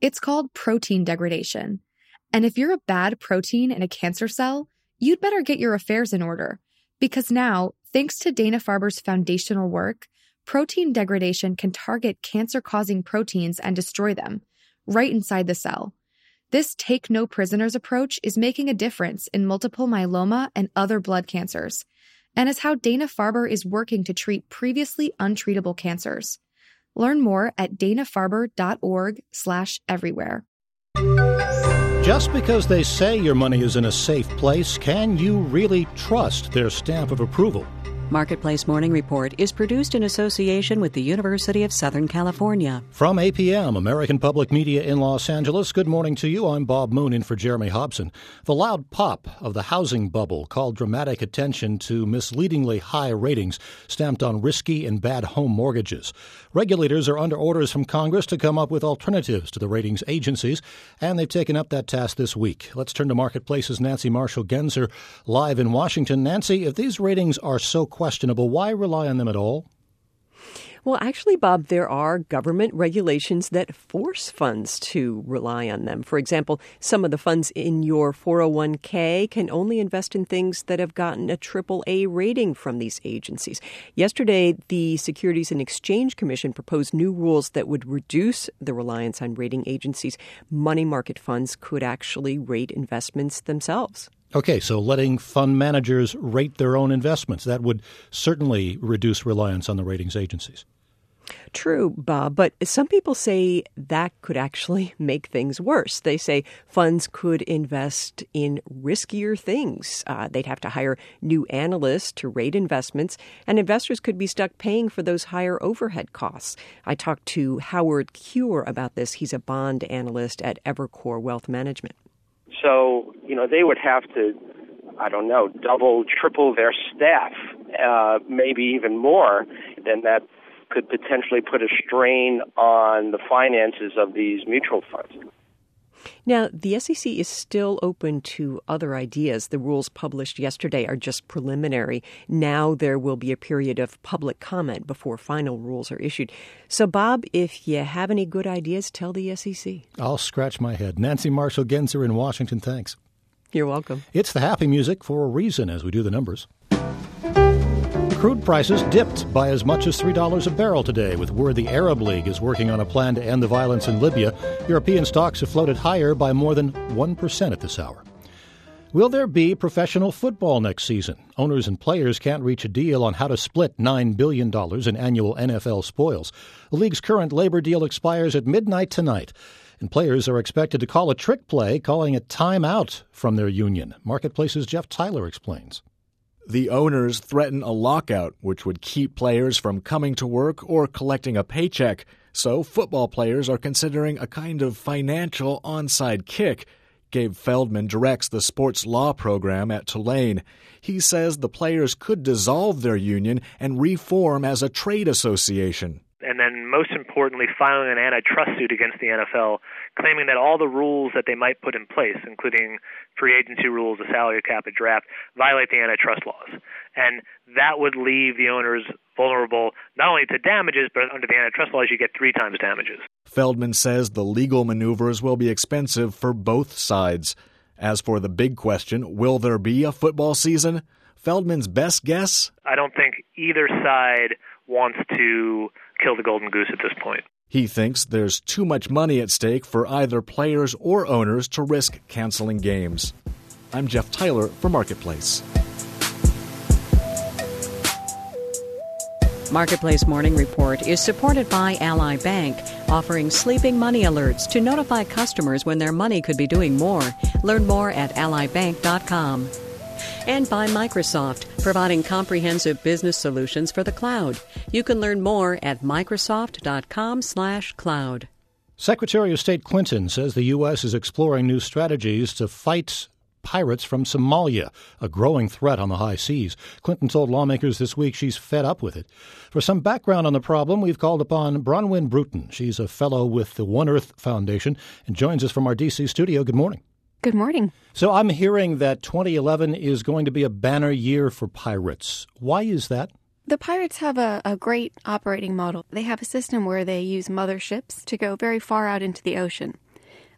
It's called protein degradation. And if you're a bad protein in a cancer cell, you'd better get your affairs in order. Because now, thanks to Dana-Farber's foundational work, protein degradation can target cancer-causing proteins and destroy them, right inside the cell. This take-no-prisoners approach is making a difference in multiple myeloma and other blood cancers, and is how Dana-Farber is working to treat previously untreatable cancers. Learn more at danafarber.org/everywhere. Just because they say your money is in a safe place, can you really trust their stamp of approval? Marketplace Morning Report is produced in association with the University of Southern California. From APM, American Public Media in Los Angeles, good morning to you. I'm Bob Moon in for Jeremy Hobson. The loud pop of the housing bubble called dramatic attention to misleadingly high ratings stamped on risky and bad home mortgages. Regulators are under orders from Congress to come up with alternatives to the ratings agencies, and they've taken up that task this week. Let's turn to Marketplace's Nancy Marshall-Genzer live in Washington. Nancy, if these ratings are so questionable, why rely on them at all? Well, actually, Bob, there are government regulations that force funds to rely on them. For example, some of the funds in your 401k can only invest in things that have gotten a AAA rating from these agencies. Yesterday, the Securities and Exchange Commission proposed new rules that would reduce the reliance on rating agencies. Money market funds could actually rate investments themselves. Okay, so letting fund managers rate their own investments, that would certainly reduce reliance on the ratings agencies. True, Bob, but some people say that could actually make things worse. They say funds could invest in riskier things. They'd have to hire new analysts to rate investments, and investors could be stuck paying for those higher overhead costs. I talked to Howard Cure about this. He's a bond analyst at Evercore Wealth Management. So, they would have to, double, triple their staff, maybe even more. Then that could potentially put a strain on the finances of these mutual funds. Now, the SEC is still open to other ideas. The rules published yesterday are just preliminary. Now there will be a period of public comment before final rules are issued. So, Bob, if you have any good ideas, tell the SEC. I'll scratch my head. Nancy Marshall-Genzer in Washington, thanks. You're welcome. It's the happy music for a reason as we do the numbers. Crude prices dipped by as much as $3 a barrel today, with word the Arab League is working on a plan to end the violence in Libya. European stocks have floated higher by more than 1% at this hour. Will there be professional football next season? Owners and players can't reach a deal on how to split $9 billion in annual NFL spoils. The league's current labor deal expires at midnight tonight, and players are expected to call a trick play, calling a timeout from their union. Marketplace's Jeff Tyler explains. The owners threaten a lockout, which would keep players from coming to work or collecting a paycheck. So football players are considering a kind of financial onside kick. Gabe Feldman directs the sports law program at Tulane. He says the players could dissolve their union and reform as a trade association. And then, most importantly, filing an antitrust suit against the NFL, claiming that all the rules that they might put in place, including free agency rules, the salary cap, a draft, violate the antitrust laws. And that would leave the owners vulnerable not only to damages, but under the antitrust laws, you get 3 times damages. Feldman says the legal maneuvers will be expensive for both sides. As for the big question, will there be a football season? Feldman's best guess? I don't think either side wants to kill the golden goose at this point. He thinks there's too much money at stake for either players or owners to risk canceling games. I'm Jeff Tyler for Marketplace. Marketplace Morning Report is supported by Ally Bank, offering sleeping money alerts to notify customers when their money could be doing more. Learn more at allybank.com. And by Microsoft, providing comprehensive business solutions for the cloud. You can learn more at microsoft.com/cloud. Secretary of State Clinton says the U.S. is exploring new strategies to fight pirates from Somalia, a growing threat on the high seas. Clinton told lawmakers this week she's fed up with it. For some background on the problem, we've called upon Bronwyn Bruton. She's a fellow with the One Earth Foundation and joins us from our D.C. studio. Good morning. Good morning. So I'm hearing that 2011 is going to be a banner year for pirates. Why is that? The pirates have a great operating model. They have a system where they use motherships to go very far out into the ocean.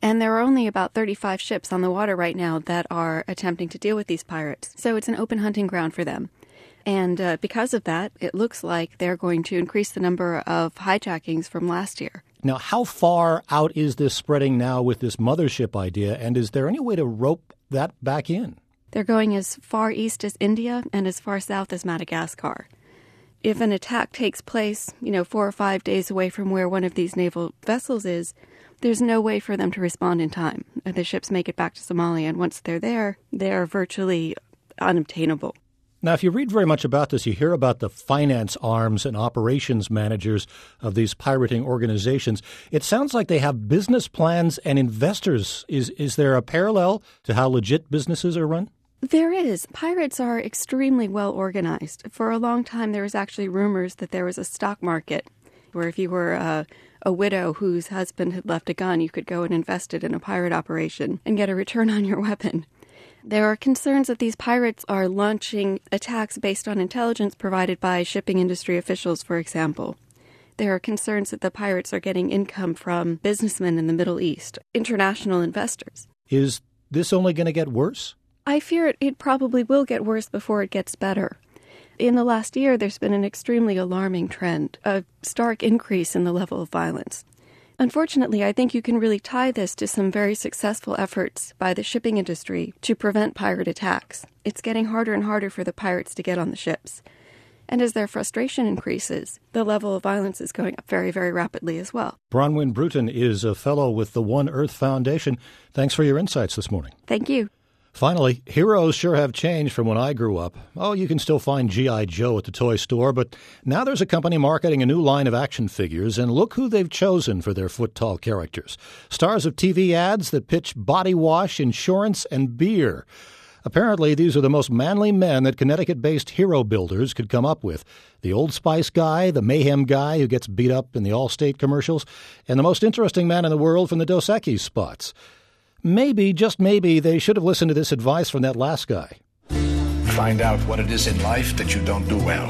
And there are only about 35 ships on the water right now that are attempting to deal with these pirates. So it's an open hunting ground for them. And because of that, it looks like they're going to increase the number of hijackings from last year. Now, how far out is this spreading now with this mothership idea, and is there any way to rope that back in? They're going as far east as India and as far south as Madagascar. If an attack takes place, 4 or 5 days away from where one of these naval vessels is, there's no way for them to respond in time. The ships make it back to Somalia, and once they're there, they're virtually unobtainable. Now, if you read very much about this, you hear about the finance arms and operations managers of these pirating organizations. It sounds like they have business plans and investors. Is there a parallel to how legit businesses are run? There is. Pirates are extremely well organized. For a long time, there was actually rumors that there was a stock market where if you were a widow whose husband had left a gun, you could go and invest it in a pirate operation and get a return on your weapon. There are concerns that these pirates are launching attacks based on intelligence provided by shipping industry officials, for example. There are concerns that the pirates are getting income from businessmen in the Middle East, international investors. Is this only going to get worse? I fear it probably will get worse before it gets better. In the last year, there's been an extremely alarming trend, a stark increase in the level of violence. Unfortunately, I think you can really tie this to some very successful efforts by the shipping industry to prevent pirate attacks. It's getting harder and harder for the pirates to get on the ships. And as their frustration increases, the level of violence is going up very, very rapidly as well. Bronwyn Bruton is a fellow with the One Earth Foundation. Thanks for your insights this morning. Thank you. Finally, heroes sure have changed from when I grew up. Oh, you can still find G.I. Joe at the toy store, but now there's a company marketing a new line of action figures, and look who they've chosen for their foot-tall characters. Stars of TV ads that pitch body wash, insurance, and beer. Apparently, these are the most manly men that Connecticut-based hero builders could come up with. The Old Spice guy, the Mayhem guy who gets beat up in the Allstate commercials, and the most interesting man in the world from the Dos Equis spots. Maybe, just maybe, they should have listened to this advice from that last guy. Find out what it is in life that you don't do well,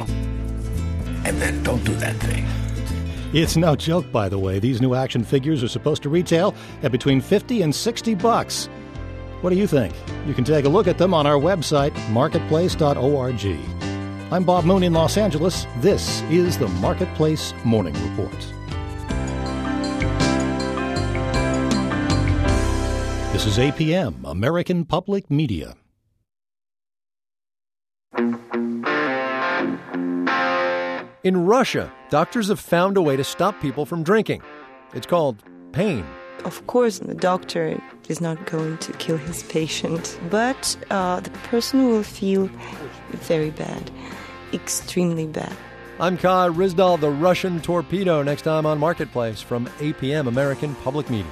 and then don't do that thing. It's no joke, by the way. These new action figures are supposed to retail at between $50 and $60. What do you think? You can take a look at them on our website, marketplace.org. I'm Bob Moon in Los Angeles. This is the Marketplace Morning Report. This is APM, American Public Media. In Russia, doctors have found a way to stop people from drinking. It's called pain. Of course, the doctor is not going to kill his patient, but the person will feel very bad, extremely bad. I'm Kai Ryssdal, the Russian torpedo, next time on Marketplace from APM, American Public Media.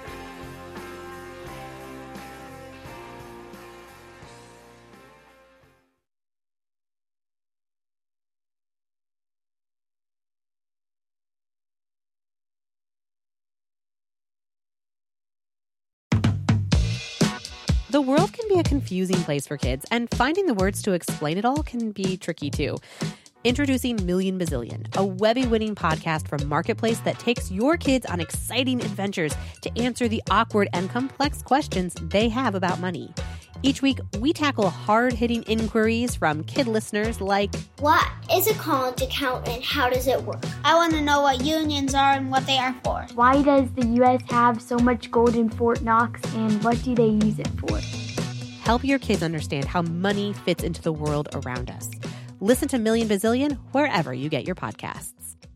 The world can be a confusing place for kids, and finding the words to explain it all can be tricky too. Introducing Million Bazillion, a Webby-winning podcast from Marketplace that takes your kids on exciting adventures to answer the awkward and complex questions they have about money. Each week, we tackle hard-hitting inquiries from kid listeners like, what is a college account and how does it work? I want to know what unions are and what they are for. Why does the U.S. have so much gold in Fort Knox and what do they use it for? Help your kids understand how money fits into the world around us. Listen to Million Bazillion wherever you get your podcasts.